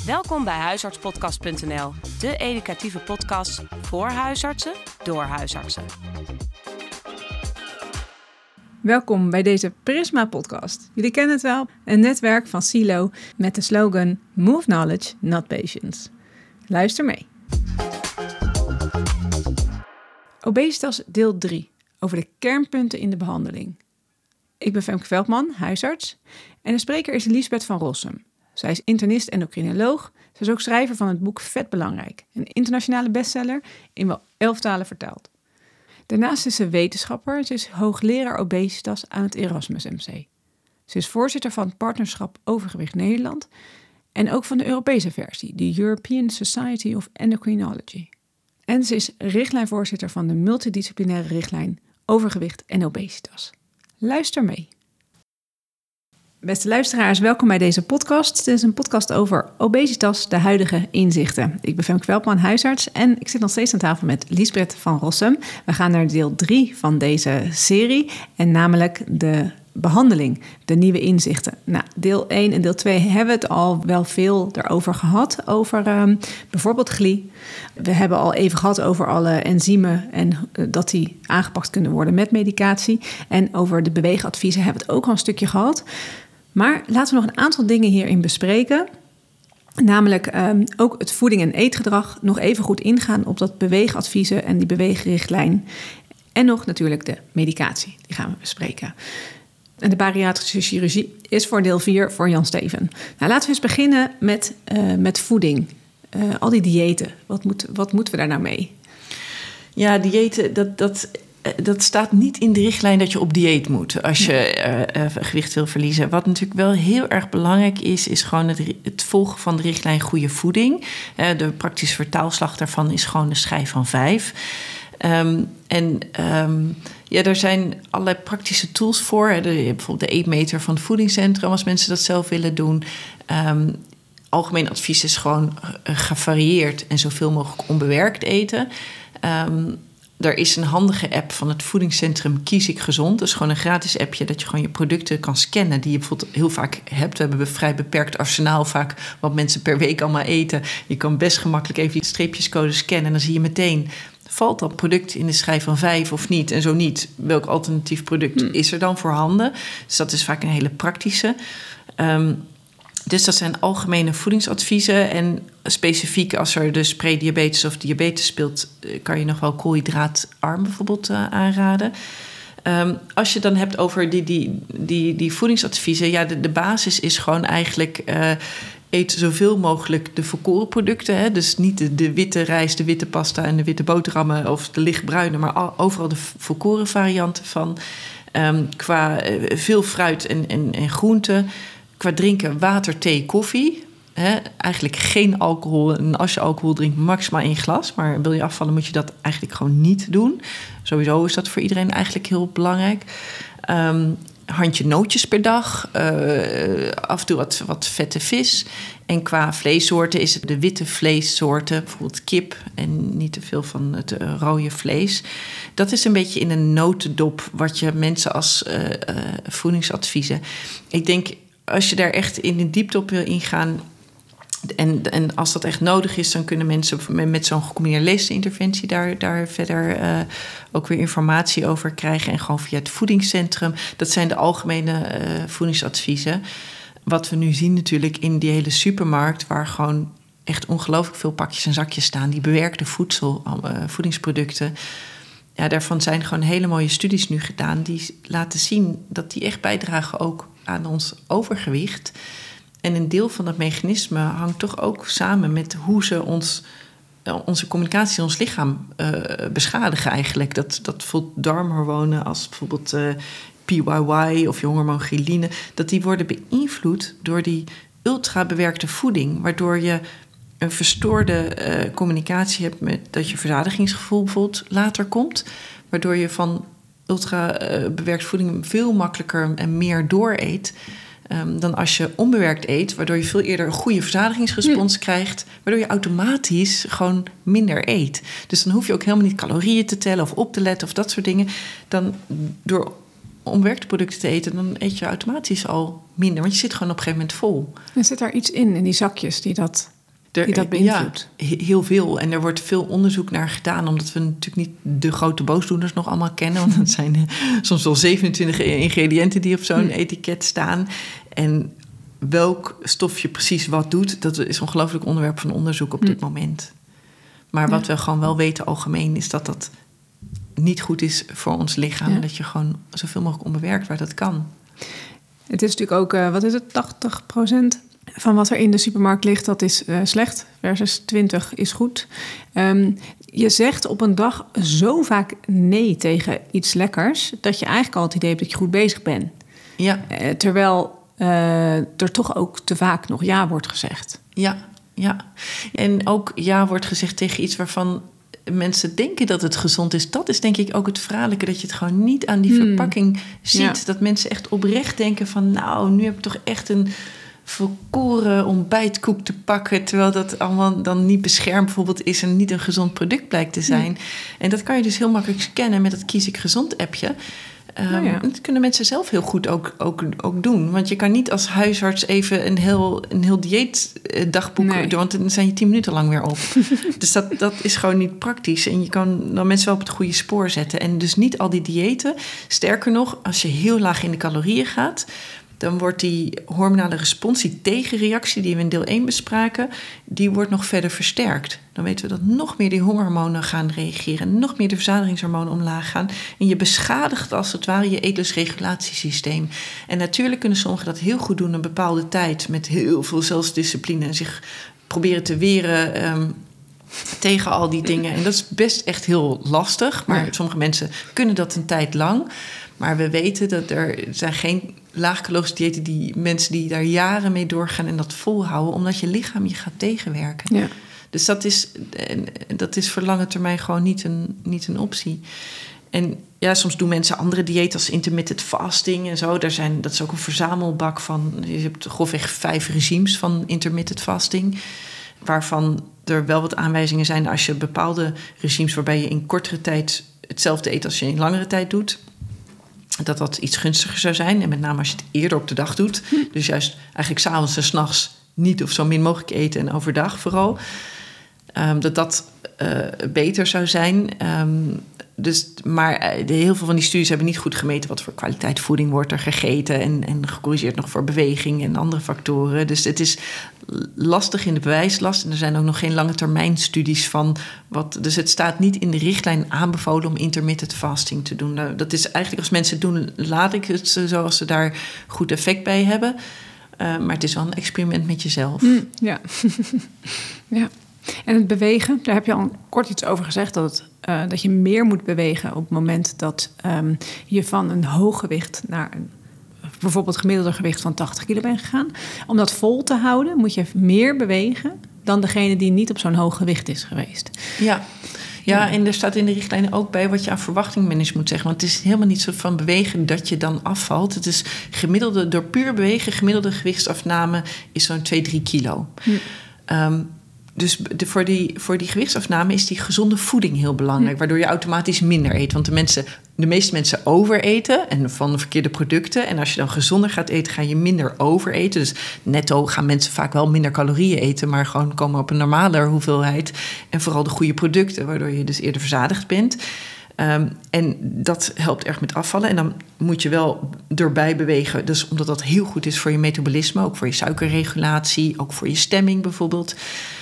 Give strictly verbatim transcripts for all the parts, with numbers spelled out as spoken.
Welkom bij huisartspodcast punt n l, de educatieve podcast voor huisartsen door huisartsen. Welkom bij deze Prisma-podcast. Jullie kennen het wel, een netwerk van Silo met de slogan Move Knowledge, Not Patients. Luister mee. Obesitas deel drie, over de kernpunten in de behandeling. Ik ben Femke Veldman, huisarts, en de spreker is Liesbeth van Rossum. Zij is internist-endocrinoloog. Zij is ook schrijver van het boek Vet Belangrijk, een internationale bestseller in wel elf talen vertaald. Daarnaast is ze wetenschapper. Ze is hoogleraar obesitas aan het Erasmus M C. Ze is voorzitter van het Partnerschap Overgewicht Nederland en ook van de Europese versie, de European Society of Endocrinology. En ze is richtlijnvoorzitter van de multidisciplinaire richtlijn Overgewicht en Obesitas. Luister mee. Beste luisteraars, welkom bij deze podcast. Het is een podcast over obesitas, de huidige inzichten. Ik ben Femke Veldman, huisarts, en ik zit nog steeds aan tafel met Liesbeth van Rossum. We gaan naar deel drie van deze serie, en namelijk de behandeling, de nieuwe inzichten. Nou, deel één en deel twee hebben we het al wel veel erover gehad, over um, bijvoorbeeld G L I. We hebben al even gehad over alle enzymen en uh, dat die aangepakt kunnen worden met medicatie. En over de beweegadviezen hebben we het ook al een stukje gehad. Maar laten we nog een aantal dingen hierin bespreken. Namelijk um, ook het voeding- en eetgedrag. Nog even goed ingaan op dat beweegadviezen en die beweegrichtlijn. En nog natuurlijk de medicatie, die gaan we bespreken. En de bariatrische chirurgie is voor deel vier voor Jan Steven. Nou, laten we eens beginnen met, uh, met voeding. Uh, al die diëten, wat, moet, wat moeten we daar nou mee? Ja, diëten, dat... dat... Dat staat niet in de richtlijn dat je op dieet moet als je uh, uh, gewicht wil verliezen. Wat natuurlijk wel heel erg belangrijk is, is gewoon het, het volgen van de richtlijn goede voeding. Uh, de praktische vertaalslag daarvan is gewoon de schijf van vijf. Um, en um, ja, er zijn allerlei praktische tools voor. De, bijvoorbeeld de eetmeter van het voedingscentrum, als mensen dat zelf willen doen. Um, algemeen advies is gewoon gevarieerd en zoveel mogelijk onbewerkt eten. Um, Er is een handige app van het voedingscentrum Kies ik Gezond. Dat is gewoon een gratis appje dat je gewoon je producten kan scannen die je bijvoorbeeld heel vaak hebt. We hebben een vrij beperkt arsenaal vaak wat mensen per week allemaal eten. Je kan best gemakkelijk even die streepjescode scannen en dan zie je meteen, valt dat product in de schijf van vijf of niet? En zo niet, welk alternatief product hmm. is er dan voorhanden? Dus dat is vaak een hele praktische. Um, Dus dat zijn algemene voedingsadviezen. En specifiek als er dus prediabetes of diabetes speelt, kan je nog wel koolhydraatarm bijvoorbeeld uh, aanraden. Um, als je het dan hebt over die, die, die, die voedingsadviezen, ja, de, de basis is gewoon eigenlijk uh, eet zoveel mogelijk de volkoren producten. Hè? Dus niet de, de witte rijst, de witte pasta en de witte boterhammen of de lichtbruine, maar al, overal de volkoren varianten van. Um, qua uh, veel fruit en, en, en groenten. Qua drinken water, thee, koffie. He, eigenlijk geen alcohol. En als je alcohol drinkt, maximaal één glas. Maar wil je afvallen, moet je dat eigenlijk gewoon niet doen. Sowieso is dat voor iedereen eigenlijk heel belangrijk. Um, handje nootjes per dag. Uh, af en toe wat, wat vette vis. En qua vleessoorten is het de witte vleessoorten. Bijvoorbeeld kip en niet te veel van het uh, rode vlees. Dat is een beetje in een notendop wat je mensen als uh, uh, voedingsadviezen. Ik denk, als je daar echt in de diepte op wil ingaan, En, en als dat echt nodig is, dan kunnen mensen met, met zo'n gecombineerde leesinterventie daar, daar verder uh, ook weer informatie over krijgen. En gewoon via het voedingscentrum. Dat zijn de algemene uh, voedingsadviezen. Wat we nu zien natuurlijk in die hele supermarkt, waar gewoon echt ongelooflijk veel pakjes en zakjes staan, die bewerkte voedsel, uh, voedingsproducten. Ja, daarvan zijn gewoon hele mooie studies nu gedaan die laten zien dat die echt bijdragen ook aan ons overgewicht. En een deel van dat mechanisme hangt toch ook samen met hoe ze ons, onze communicatie in ons lichaam uh, beschadigen eigenlijk. Dat, dat voelt darmhormonen als bijvoorbeeld uh, P Y Y of je hormoon ghreline, dat die worden beïnvloed door die ultra bewerkte voeding, waardoor je een verstoorde uh, communicatie hebt met dat je verzadigingsgevoel bijvoorbeeld later komt, waardoor je van ultra uh, bewerkte voeding veel makkelijker en meer dooreet. Um, dan als je onbewerkt eet, waardoor je veel eerder een goede verzadigingsrespons ja. krijgt, waardoor je automatisch gewoon minder eet. Dus dan hoef je ook helemaal niet calorieën te tellen of op te letten of dat soort dingen. Dan door onbewerkte producten te eten, dan eet je automatisch al minder, want je zit gewoon op een gegeven moment vol. En zit daar iets in, in die zakjes die dat Er, die dat beïnvloedt. Ja, heel veel. En er wordt veel onderzoek naar gedaan, omdat we natuurlijk niet de grote boosdoeners nog allemaal kennen. Want dat zijn uh, soms wel zevenentwintig ingrediënten die op zo'n hmm. etiket staan. En welk stofje precies wat doet, dat is een ongelooflijk onderwerp van onderzoek op hmm. dit moment. Maar wat ja. we gewoon wel weten algemeen, is dat dat niet goed is voor ons lichaam. Ja. Dat je gewoon zoveel mogelijk onbewerkt waar dat kan. Het is natuurlijk ook, uh, wat is het, tachtig procent van wat er in de supermarkt ligt, dat is uh, slecht. Versus twintig is goed. Um, je zegt op een dag zo vaak nee tegen iets lekkers, dat je eigenlijk al het idee hebt dat je goed bezig bent. Ja. Uh, terwijl uh, er toch ook te vaak nog ja wordt gezegd. Ja, ja. En ook ja wordt gezegd tegen iets waarvan mensen denken dat het gezond is. Dat is denk ik ook het verraderlijke, dat je het gewoon niet aan die hmm. verpakking ziet. Ja. Dat mensen echt oprecht denken van, nou, nu heb ik toch echt een volkoren ontbijtkoek te pakken, terwijl dat allemaal dan niet beschermd bijvoorbeeld is en niet een gezond product blijkt te zijn. Hmm. En dat kan je dus heel makkelijk scannen met dat Kies ik Gezond appje. Um, oh ja. Dat kunnen mensen zelf heel goed ook, ook, ook doen. Want je kan niet als huisarts even een heel, een heel dieetdagboek nee. doen, want dan zijn je tien minuten lang weer op. Dus dat, dat is gewoon niet praktisch. En je kan dan mensen wel op het goede spoor zetten. En dus niet al die diëten. Sterker nog, als je heel laag in de calorieën gaat, dan wordt die hormonale respons, die tegenreactie die we in deel één bespraken, die wordt nog verder versterkt. Dan weten we dat nog meer die hongerhormonen gaan reageren, nog meer de verzadigingshormonen omlaag gaan. En je beschadigt als het ware je eetlusregulatiesysteem. En natuurlijk kunnen sommigen dat heel goed doen een bepaalde tijd met heel veel zelfdiscipline en zich proberen te weren um, tegen al die dingen. En dat is best echt heel lastig, maar ja. sommige mensen kunnen dat een tijd lang. Maar we weten dat er zijn geen laagcalorische diëten die mensen die daar jaren mee doorgaan en dat volhouden, omdat je lichaam je gaat tegenwerken. Ja. Dus dat is, dat is voor lange termijn gewoon niet een, niet een optie. En ja, soms doen mensen andere diëten als intermittent fasting en zo. Daar zijn, dat is ook een verzamelbak van, je hebt grofweg vijf regimes van intermittent fasting, waarvan er wel wat aanwijzingen zijn als je bepaalde regimes waarbij je in kortere tijd hetzelfde eet als je in langere tijd doet, dat dat iets gunstiger zou zijn. En met name als je het eerder op de dag doet. Hm. Dus juist eigenlijk 's avonds en 's nachts niet of zo min mogelijk eten en overdag vooral. Um, dat dat uh, beter zou zijn. Um, dus, maar uh, de, heel veel van die studies hebben niet goed gemeten wat voor kwaliteit voeding wordt er gegeten. En, en gecorrigeerd nog voor beweging en andere factoren. Dus het is lastig in de bewijslast. En er zijn ook nog geen lange termijn studies van. Wat, dus het staat niet in de richtlijn aanbevolen om intermittent fasting te doen. Nou, dat is eigenlijk als mensen het doen, laat ik het zoals ze daar goed effect bij hebben. Uh, maar het is wel een experiment met jezelf. Mm, ja. ja. En het bewegen, daar heb je al kort iets over gezegd, dat, het, uh, dat je meer moet bewegen op het moment dat um, je van een hoog gewicht naar een bijvoorbeeld gemiddelde gewicht van tachtig kilo bent gegaan. Om dat vol te houden moet je meer bewegen dan degene die niet op zo'n hoog gewicht is geweest. Ja. Ja, en er staat in de richtlijnen ook bij wat je aan verwachtingmanagement moet zeggen. Want het is helemaal niet zo van bewegen dat je dan afvalt. Het is gemiddelde, door puur bewegen, gemiddelde gewichtsafname is zo'n twee, drie kilo. Hm. Um, Dus de, voor, die, voor die gewichtsafname is die gezonde voeding heel belangrijk, waardoor je automatisch minder eet. Want de, mensen, de meeste mensen overeten en van de verkeerde producten. En als je dan gezonder gaat eten, ga je minder overeten. Dus netto gaan mensen vaak wel minder calorieën eten, maar gewoon komen op een normaler hoeveelheid. En vooral de goede producten, waardoor je dus eerder verzadigd bent. Um, en dat helpt erg met afvallen. En dan moet je wel erbij bewegen. Dus omdat dat heel goed is voor je metabolisme, ook voor je suikerregulatie, ook voor je stemming bijvoorbeeld.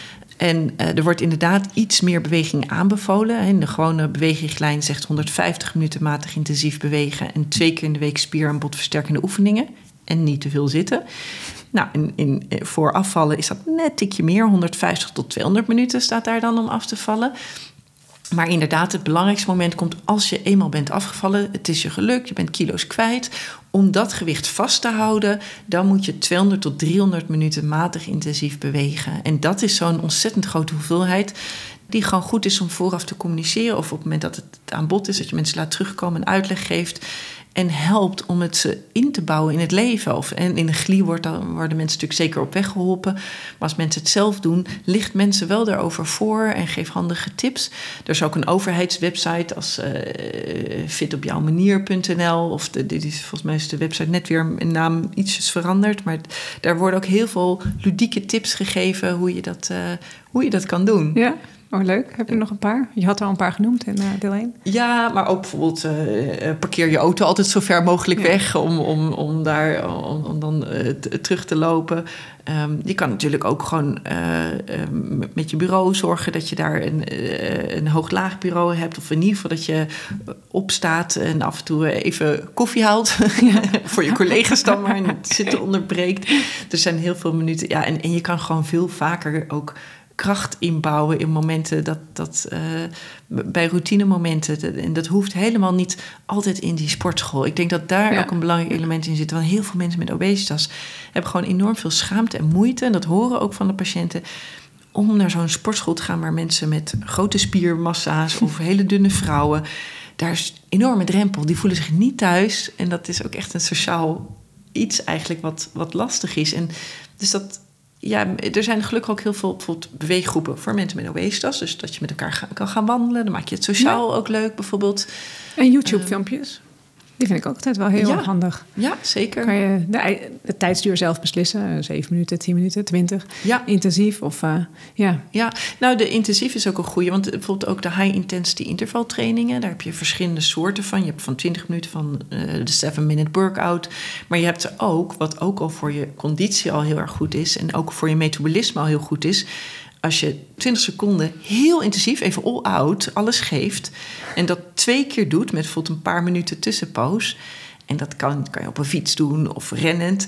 En uh, er wordt inderdaad iets meer beweging aanbevolen. In de gewone beweegrichtlijn zegt honderdvijftig minuten matig intensief bewegen en twee keer in de week spier- en botversterkende oefeningen. En niet te veel zitten. Nou, in, in, voor afvallen is dat net een tikje meer. honderdvijftig tot tweehonderd minuten staat daar dan om af te vallen. Maar inderdaad, het belangrijkste moment komt als je eenmaal bent afgevallen. Het is je gelukt, je bent kilo's kwijt. Om dat gewicht vast te houden, dan moet je tweehonderd tot driehonderd minuten matig intensief bewegen. En dat is zo'n ontzettend grote hoeveelheid die gewoon goed is om vooraf te communiceren. Of op het moment dat het aan bod is, dat je mensen laat terugkomen en uitleg geeft. En helpt om het ze in te bouwen in het leven. Of, en in de G L I wordt dan, worden mensen natuurlijk zeker op weg geholpen. Maar als mensen het zelf doen, ligt mensen wel daarover voor en geeft handige tips. Er is ook een overheidswebsite als uh, fit op jouw manier punt n l. Of de, dit is, volgens mij is de website net weer een naam ietsjes veranderd. Maar daar worden ook heel veel ludieke tips gegeven hoe je dat, uh, hoe je dat kan doen. Ja. Oh, leuk. Heb je er nog een paar? Je had er al een paar genoemd in uh, deel één. Ja, maar ook bijvoorbeeld uh, parkeer je auto altijd zo ver mogelijk ja. weg... om, om, om, daar, om, om dan uh, t- terug te lopen. Um, je kan natuurlijk ook gewoon uh, um, met je bureau zorgen... dat je daar een, uh, een hoog-laag bureau hebt... of in ieder geval dat je opstaat en af en toe even koffie haalt... Ja. voor je collega's dan maar en het zitten onderbreekt. Er zijn heel veel minuten. Ja, en, en je kan gewoon veel vaker ook... kracht inbouwen in momenten dat, dat uh, bij routinemomenten. En dat hoeft helemaal niet altijd in die sportschool. Ik denk dat daar ja. ook een belangrijk element in zit. Want heel veel mensen met obesitas hebben gewoon enorm veel schaamte en moeite. En dat horen ook van de patiënten. Om naar zo'n sportschool te gaan waar mensen met grote spiermassa's of hele dunne vrouwen. Daar is een enorme drempel. Die voelen zich niet thuis. En dat is ook echt een sociaal iets eigenlijk wat, wat lastig is. En dus dat. Ja, er zijn gelukkig ook heel veel bijvoorbeeld beweeggroepen voor mensen met obesitas. Dus dat je met elkaar ga, kan gaan wandelen. Dan maak je het sociaal ja. ook leuk bijvoorbeeld. En YouTube-filmpjes. Die vind ik ook altijd wel heel ja. handig. Ja, zeker. Kan je de, de tijdsduur zelf beslissen. Zeven minuten, tien minuten, twintig. Ja. Intensief of uh, ja. Ja, nou de intensief is ook een goede. Want bijvoorbeeld ook de high-intensity intervaltrainingen. Daar heb je verschillende soorten van. Je hebt van twintig minuten van uh, de seven-minute workout. Maar je hebt er ook, wat ook al voor je conditie al heel erg goed is. En ook voor je metabolisme al heel goed is. Als je twintig seconden heel intensief, even all out, alles geeft... en dat twee keer doet met bijvoorbeeld een paar minuten tussenpoos... en dat kan, kan je op een fiets doen of rennend...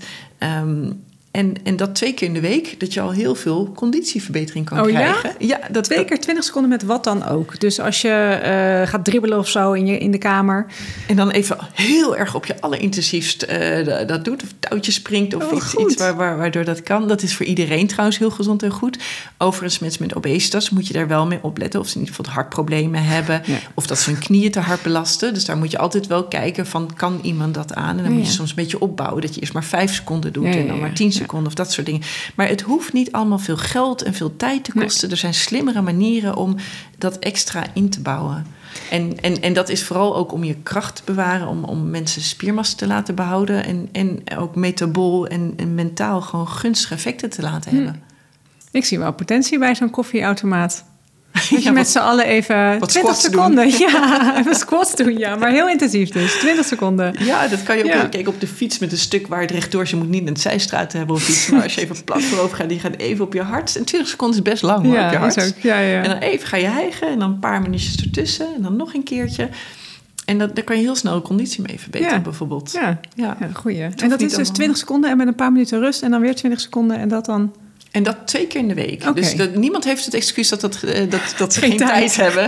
Um, En, en dat twee keer in de week, dat je al heel veel conditieverbetering kan oh, krijgen. Ja? Ja, dat twee keer twintig seconden met wat dan ook. Dus als je uh, gaat dribbelen of zo in, je, in de kamer. En dan even heel erg op je allerintensiefst uh, dat doet. Of touwtjes springt of oh, iets, iets waar, waar, waardoor dat kan. Dat is voor iedereen trouwens heel gezond en goed. Overigens mensen met obesitas moet je daar wel mee opletten. Of ze in ieder geval hartproblemen hebben. Ja. Of dat ze hun knieën te hard belasten. Dus daar moet je altijd wel kijken van kan iemand dat aan. En dan ja, moet je ja. soms een beetje opbouwen. Dat je eerst maar vijf seconden doet ja, ja, ja. en dan maar tien seconden. Seconden of dat soort dingen. Maar het hoeft niet allemaal veel geld en veel tijd te kosten. Nee. Er zijn slimmere manieren om dat extra in te bouwen. En, en, en dat is vooral ook om je kracht te bewaren... om, om mensen spiermassa te laten behouden... en, en ook metabool en, en mentaal gewoon gunstige effecten te laten hm. hebben. Ik zie wel potentie bij zo'n koffieautomaat. Dat je ja, met z'n allen even twintig Doen. seconden. Ja, even squats doen, ja. Maar heel intensief dus, twintig seconden. Ja, dat kan je ook ja. kijken op de fiets met een stuk waar het rechtdoor is. Je moet niet een zijstraat hebben of iets. Maar als je even plat voorover gaat, die gaat even op je hart. En twintig seconden is best lang hoor, ja, op je hart. Is ook, ja, ja. En dan even ga je hijgen en dan een paar minuutjes ertussen. En dan nog een keertje. En dat, daar kan je heel snel de conditie mee verbeteren, ja. bijvoorbeeld. Ja, ja. ja goeie. En dat is dus twintig seconden en met een paar minuten rust. En dan weer twintig seconden en dat dan... En dat twee keer in de week. Okay. Dus dat, niemand heeft het excuus dat, dat, dat, dat ze geen, geen tijd, tijd hebben.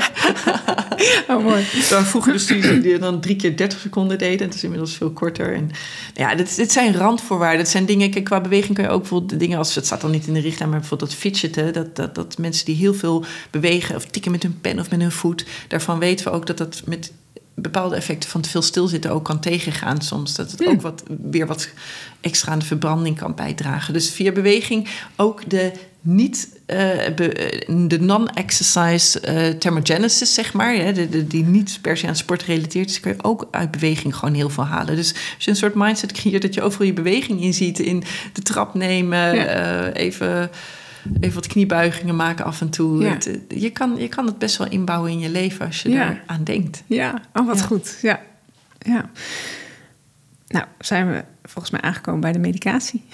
Oh, mooi. Dan vroeger dus die, die dan drie keer dertig seconden deden. En het is inmiddels veel korter. En, ja, dit, dit zijn randvoorwaarden. Het zijn dingen, kijk, qua beweging kan je ook bijvoorbeeld dingen als... Het staat dan niet in de richtlijn, maar bijvoorbeeld dat fidgeten. Dat, dat, dat mensen die heel veel bewegen of tikken met hun pen of met hun voet. Daarvan weten we ook dat dat met... bepaalde effecten van te veel stilzitten ook kan tegengaan soms. Dat het hmm. ook wat, weer wat extra aan de verbranding kan bijdragen. Dus via beweging ook de niet... Uh, be, de non-exercise uh, thermogenesis, zeg maar... Ja, de, de, die niet per se aan sport gerelateerd is... kun je ook uit beweging gewoon heel veel halen. Dus als je een soort mindset creëert... dat je overal je beweging in ziet... in de trap nemen, ja. uh, even... Even wat kniebuigingen maken af en toe. Ja. Het, je, kan, je kan het best wel inbouwen in je leven als je ja. er aan denkt. Ja, oh wat ja. goed. Ja. ja. Nou, zijn we volgens mij aangekomen bij de medicatie.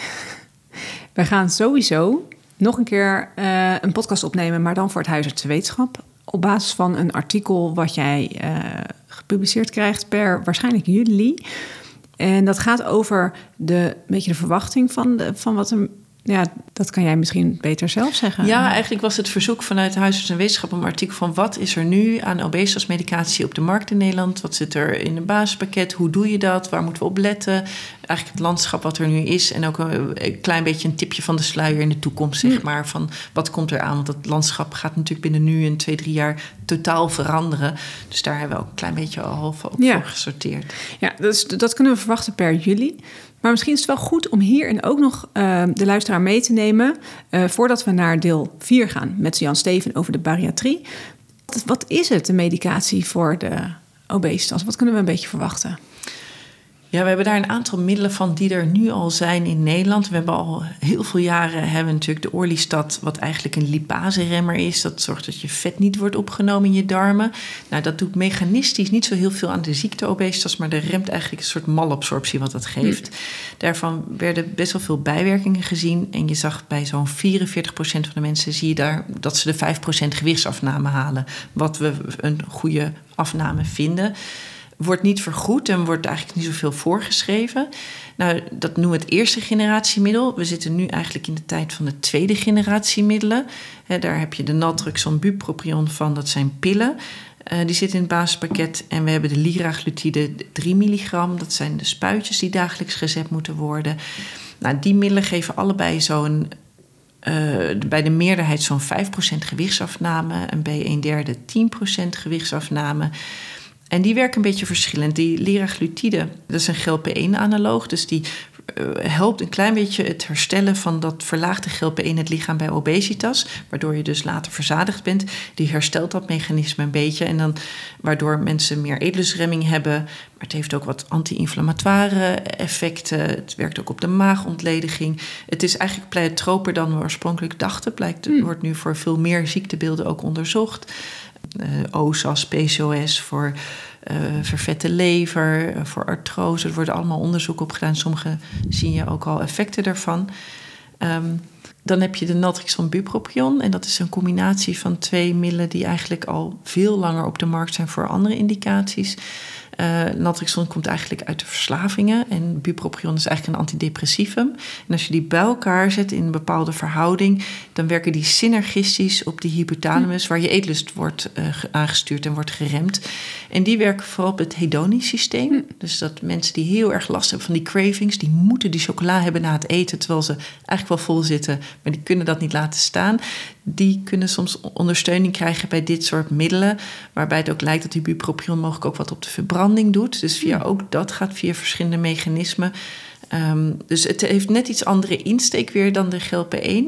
Wij gaan sowieso nog een keer uh, een podcast opnemen... maar dan voor het huisartsenwetenschap... op basis van een artikel wat jij uh, gepubliceerd krijgt... per waarschijnlijk juli. En dat gaat over de, een beetje de verwachting van, de, van wat een Ja, dat kan jij misschien beter zelf zeggen. Ja, eigenlijk was het verzoek vanuit Huisarts en Wetenschap een artikel van wat is er nu aan obesitasmedicatie op de markt in Nederland? Wat zit er in een basispakket? Hoe doe je dat? Waar moeten we op letten? Eigenlijk het landschap wat er nu is en ook een, een klein beetje een tipje van de sluier in de toekomst, zeg maar, van wat komt er aan? Want het landschap gaat natuurlijk binnen nu en twee, drie jaar totaal veranderen. Dus daar hebben we ook een klein beetje al half op Ja. voor gesorteerd. Ja, dus dat kunnen we verwachten per juli. Maar misschien is het wel goed om hier en ook nog uh, de luisteraar mee te nemen, Uh, voordat we naar deel vier gaan met Jan Steven over de bariatrie. Wat, wat is het, de medicatie voor de obesitas? Wat kunnen we een beetje verwachten? Ja, we hebben daar een aantal middelen van die er nu al zijn in Nederland. We hebben al heel veel jaren hebben we natuurlijk de Orlistat, wat eigenlijk een lipase-remmer is. Dat zorgt dat je vet niet wordt opgenomen in je darmen. Nou, dat doet mechanistisch niet zo heel veel aan de ziekte obesitas, maar dat remt eigenlijk een soort malabsorptie wat dat geeft. Mm. Daarvan werden best wel veel bijwerkingen gezien. En je zag bij zo'n vierenveertig procent van de mensen zie je daar dat ze de vijf procent gewichtsafname halen. Wat we een goede afname vinden. Wordt niet vergoed en wordt eigenlijk niet zoveel voorgeschreven. Nou, dat noemen we het eerste generatiemiddel. We zitten nu eigenlijk in de tijd van de tweede generatiemiddelen. He, daar heb je de naltrexon bupropion van, dat zijn pillen. Uh, die zitten in het basispakket. En we hebben de liraglutide drie milligram. Dat zijn de spuitjes die dagelijks gezet moeten worden. Nou, die middelen geven allebei zo'n Uh, bij de meerderheid zo'n vijf procent gewichtsafname en bij een derde tien procent gewichtsafname. En die werken een beetje verschillend. Die liraglutide, dat is een G L P één analoog, dus die uh, helpt een klein beetje het herstellen van dat verlaagde G L P één in het lichaam bij obesitas, waardoor je dus later verzadigd bent. Die herstelt dat mechanisme een beetje en dan waardoor mensen meer eetlusremming hebben. Maar het heeft ook wat anti-inflammatoire effecten. Het werkt ook op de maagontlediging. Het is eigenlijk pleiotroper dan we oorspronkelijk dachten. Blijkt, het wordt nu voor veel meer ziektebeelden ook onderzocht. Uh, O S A S, P C O S, voor uh, vervette lever, uh, voor artrose. Er worden allemaal onderzoeken op gedaan. Sommige zien je ook al effecten daarvan. Um, dan heb je de naltrexon bupropion. En dat is een combinatie van twee middelen die eigenlijk al veel langer op de markt zijn voor andere indicaties. Uh, naltrexon komt eigenlijk uit de verslavingen en bupropion is eigenlijk een antidepressivum. En als je die bij elkaar zet in een bepaalde verhouding, dan werken die synergistisch op die hypothalamus, waar je eetlust wordt uh, aangestuurd en wordt geremd. En die werken vooral op het hedonisch systeem. Hm. Dus dat mensen die heel erg last hebben van die cravings, die moeten die chocola hebben na het eten, terwijl ze eigenlijk wel vol zitten, maar die kunnen dat niet laten staan. Die kunnen soms ondersteuning krijgen bij dit soort middelen, waarbij het ook lijkt dat die bupropion mogelijk ook wat op de verbranding doet. Dus via ook dat gaat via verschillende mechanismen. Um, dus het heeft net iets andere insteek weer dan de G L P één.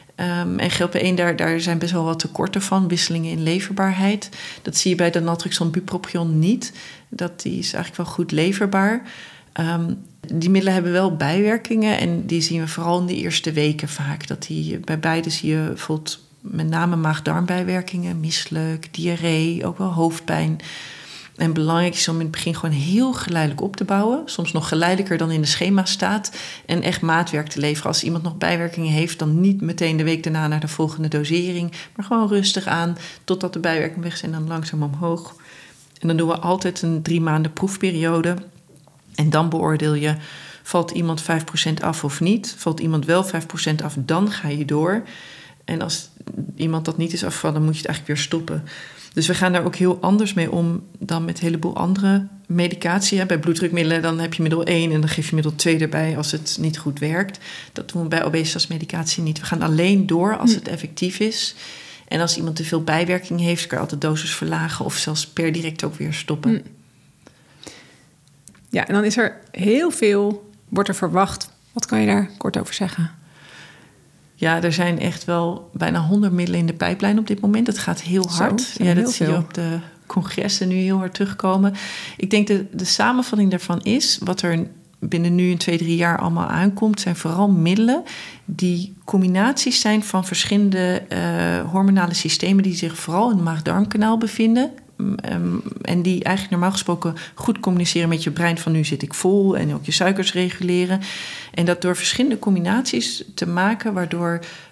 Um, en G L P één, daar, daar zijn best wel wat tekorten van, wisselingen in leverbaarheid. Dat zie je bij de naltrexon bupropion niet. Dat die is eigenlijk wel goed leverbaar. Um, die middelen hebben wel bijwerkingen en die zien we vooral in de eerste weken vaak. Dat die, bij beide zie je bijvoorbeeld met name maag-darmbijwerkingen, misselijk, diarree, ook wel hoofdpijn. En belangrijk is om in het begin gewoon heel geleidelijk op te bouwen. Soms nog geleidelijker dan in de schema staat. En echt maatwerk te leveren. Als iemand nog bijwerkingen heeft, dan niet meteen de week daarna naar de volgende dosering. Maar gewoon rustig aan, totdat de bijwerkingen weg zijn en dan langzaam omhoog. En dan doen we altijd een drie maanden proefperiode. En dan beoordeel je, valt iemand vijf procent af of niet? Valt iemand wel vijf procent af, dan ga je door. En als iemand dat niet is afgevallen, dan moet je het eigenlijk weer stoppen. Dus we gaan daar ook heel anders mee om dan met een heleboel andere medicatie. Bij bloeddrukmiddelen dan heb je middel één en dan geef je middel twee erbij als het niet goed werkt. Dat doen we bij obesitasmedicatie niet. We gaan alleen door als het effectief is. En als iemand te veel bijwerking heeft, kan je altijd dosis verlagen of zelfs per direct ook weer stoppen. Mm. Ja, en dan is er heel veel, wordt er verwacht. Wat kan je daar kort over zeggen? Ja, er zijn echt wel bijna honderd middelen in de pijplijn op dit moment. Het gaat heel hard. Zo, ja, dat heel zie je veel. op de congressen nu heel hard terugkomen. Ik denk de, de samenvatting daarvan is, wat er binnen nu een twee, drie jaar allemaal aankomt, zijn vooral middelen die combinaties zijn van verschillende uh, hormonale systemen die zich vooral in het maag-darmkanaal bevinden. Um, en die eigenlijk normaal gesproken goed communiceren met je brein van nu zit ik vol en ook je suikers reguleren. En dat door verschillende combinaties te maken waardoor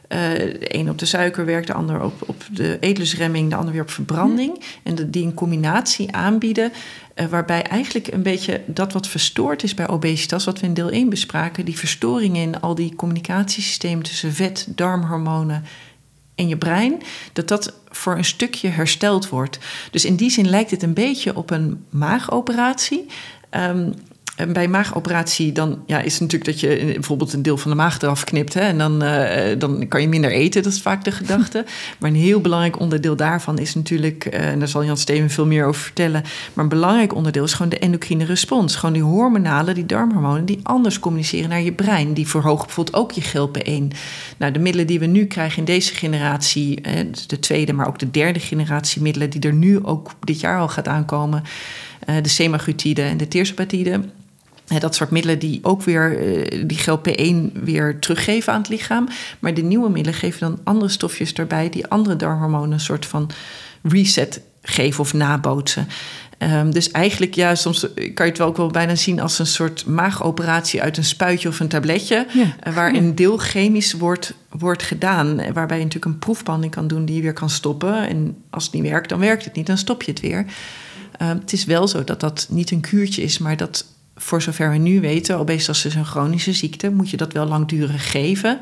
de een op de suiker werkt, de ander op, op de eetlusremming, de ander weer op verbranding. Mm. En de, die een combinatie aanbieden, uh, waarbij eigenlijk een beetje dat wat verstoord is bij obesitas, wat we in deel één bespraken, die verstoringen in al die communicatiesystemen tussen vet, darmhormonen en je brein, dat dat voor een stukje hersteld wordt. Dus in die zin lijkt het een beetje op een maagoperatie. Um, En bij maagoperatie dan ja, is het natuurlijk dat je bijvoorbeeld een deel van de maag eraf knipt. Hè, en dan, uh, dan kan je minder eten, dat is vaak de gedachte. Maar een heel belangrijk onderdeel daarvan is natuurlijk, uh, en daar zal Jan Steven veel meer over vertellen, maar een belangrijk onderdeel is gewoon de endocrine respons. Gewoon die hormonale, die darmhormonen, die anders communiceren naar je brein. Die verhogen bijvoorbeeld ook je G L P één. Nou, de middelen die we nu krijgen in deze generatie, uh, de tweede, maar ook de derde generatie middelen, die er nu ook dit jaar al gaat aankomen, uh, de semaglutide en de tirzepatide. Dat soort middelen die ook weer die G L P één weer teruggeven aan het lichaam. Maar de nieuwe middelen geven dan andere stofjes erbij die andere darmhormonen een soort van reset geven of nabootsen. Um, dus eigenlijk, ja, soms kan je het wel ook wel bijna zien als een soort maagoperatie uit een spuitje of een tabletje. Ja. Waar een deel chemisch wordt, wordt gedaan. Waarbij je natuurlijk een proefbehandeling kan doen die je weer kan stoppen. En als het niet werkt, dan werkt het niet, dan stop je het weer. Um, het is wel zo dat dat niet een kuurtje is, maar dat, voor zover we nu weten, obesitas is een chronische ziekte, moet je dat wel langdurig geven.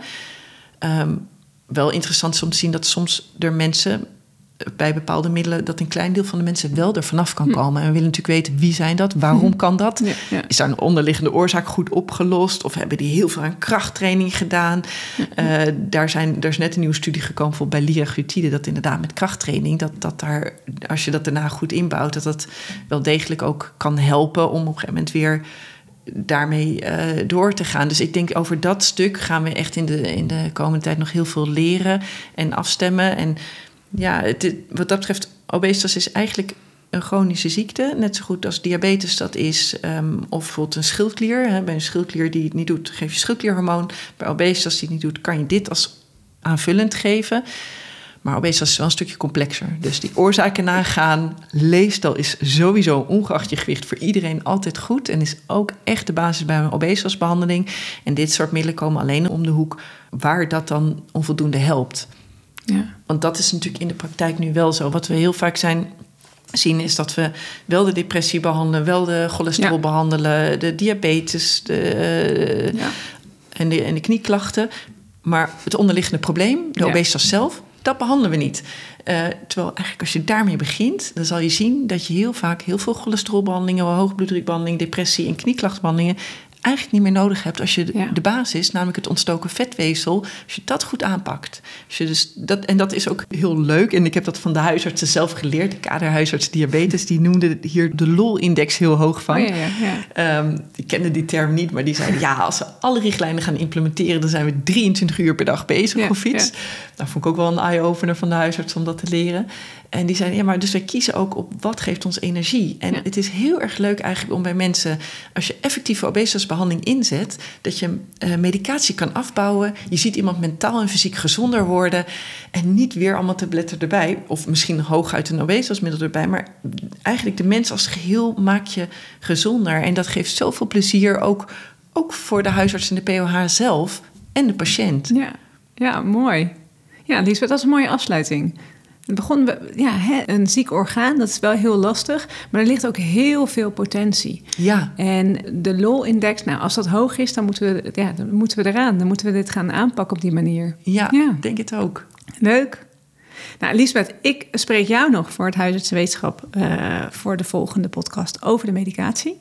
Um, wel interessant is om te zien dat soms er mensen bij bepaalde middelen, dat een klein deel van de mensen wel er vanaf kan komen. En we willen natuurlijk weten, wie zijn dat? Waarom kan dat? Ja, ja. Is daar een onderliggende oorzaak goed opgelost? Of hebben die heel veel aan krachttraining gedaan? Uh, daar, zijn, daar is net een nieuwe studie gekomen, bijvoorbeeld bij liraglutide, dat inderdaad met krachttraining, dat, dat daar, als je dat daarna goed inbouwt, dat dat wel degelijk ook kan helpen om op een gegeven moment weer daarmee uh, door te gaan. Dus ik denk over dat stuk gaan we echt in de, in de komende tijd nog heel veel leren en afstemmen. En ja, het, wat dat betreft, obesitas is eigenlijk een chronische ziekte. Net zo goed als diabetes dat is. Um, of bijvoorbeeld een schildklier. Hè. Bij een schildklier die het niet doet, geef je schildklierhormoon. Bij obesitas die het niet doet, kan je dit als aanvullend geven. Maar obesitas is wel een stukje complexer. Dus die oorzaken nagaan, leefstijl is sowieso ongeacht je gewicht voor iedereen altijd goed. En is ook echt de basis bij een obesitasbehandeling. En dit soort middelen komen alleen om de hoek waar dat dan onvoldoende helpt. Ja. Want dat is natuurlijk in de praktijk nu wel zo. Wat we heel vaak zijn, zien is dat we wel de depressie behandelen, wel de cholesterol ja. behandelen, de diabetes de, ja. en, de, en de knieklachten. Maar het onderliggende probleem, de ja. obesitas zelf, dat behandelen we niet. Uh, terwijl eigenlijk als je daarmee begint, dan zal je zien dat je heel vaak heel veel cholesterolbehandelingen, hoge bloeddrukbehandeling, depressie en knieklachtbehandelingen eigenlijk niet meer nodig hebt als je de, ja. de basis, namelijk het ontstoken vetweefsel, als je dat goed aanpakt. Als je dus dat, en dat is ook heel leuk. En ik heb dat van de huisartsen zelf geleerd. De kaderhuisarts diabetes, die noemde hier de L O L-index heel hoog van. Oh, ja, ja, ja. Um, ik kende die term niet, maar die zeiden, ja, als we alle richtlijnen gaan implementeren, dan zijn we drieëntwintig uur per dag bezig ja, op fiets. Ja. Dat vond ik ook wel een eye-opener van de huisarts om dat te leren. En die zeiden, ja, maar dus wij kiezen ook op wat geeft ons energie. En ja. het is heel erg leuk eigenlijk om bij mensen, als je effectieve obesitasbehandeling inzet, dat je uh, medicatie kan afbouwen. Je ziet iemand mentaal en fysiek gezonder worden en niet weer allemaal tabletten erbij. Of misschien hooguit een obesitasmiddel erbij. Maar eigenlijk de mens als geheel maak je gezonder. En dat geeft zoveel plezier, ook, ook voor de huisarts en de P O H zelf en de patiënt. Ja, ja, mooi. Ja, Liesbeth, dat is een mooie afsluiting. Het begon, ja, hè, een ziek orgaan, dat is wel heel lastig, maar er ligt ook heel veel potentie. Ja. En de L O L-index, nou, als dat hoog is, dan moeten we, ja, dan moeten we eraan. Dan moeten we dit gaan aanpakken op die manier. Ja, ja. Denk het ook. Leuk. Nou, Liesbeth, ik spreek jou nog voor het Huisartsenwetenschap uh, voor de volgende podcast over de medicatie.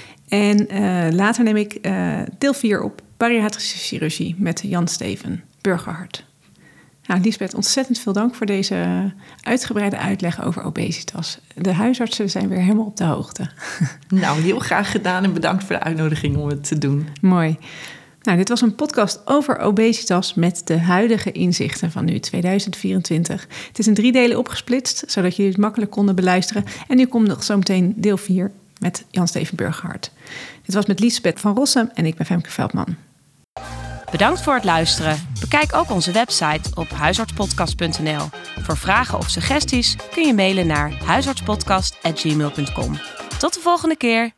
En uh, later neem ik uh, deel vier op bariatrische chirurgie met Jan Steven Burgerhart. Nou, Liesbeth, ontzettend veel dank voor deze uitgebreide uitleg over obesitas. De huisartsen zijn weer helemaal op de hoogte. Nou, heel graag gedaan en bedankt voor de uitnodiging om het te doen. Mooi. Nou, dit was een podcast over obesitas met de huidige inzichten van nu, tweeduizend vierentwintig. Het is in drie delen opgesplitst, zodat jullie het makkelijk konden beluisteren. En nu komt nog zometeen deel vier met Jan Steven Burgerhart. Dit was met Liesbeth van Rossum en ik ben Femke Veldman. Bedankt voor het luisteren. Bekijk ook onze website op huisartspodcast punt n l. Voor vragen of suggesties kun je mailen naar huisartspodcast apenstaartje gmail punt com. Tot de volgende keer!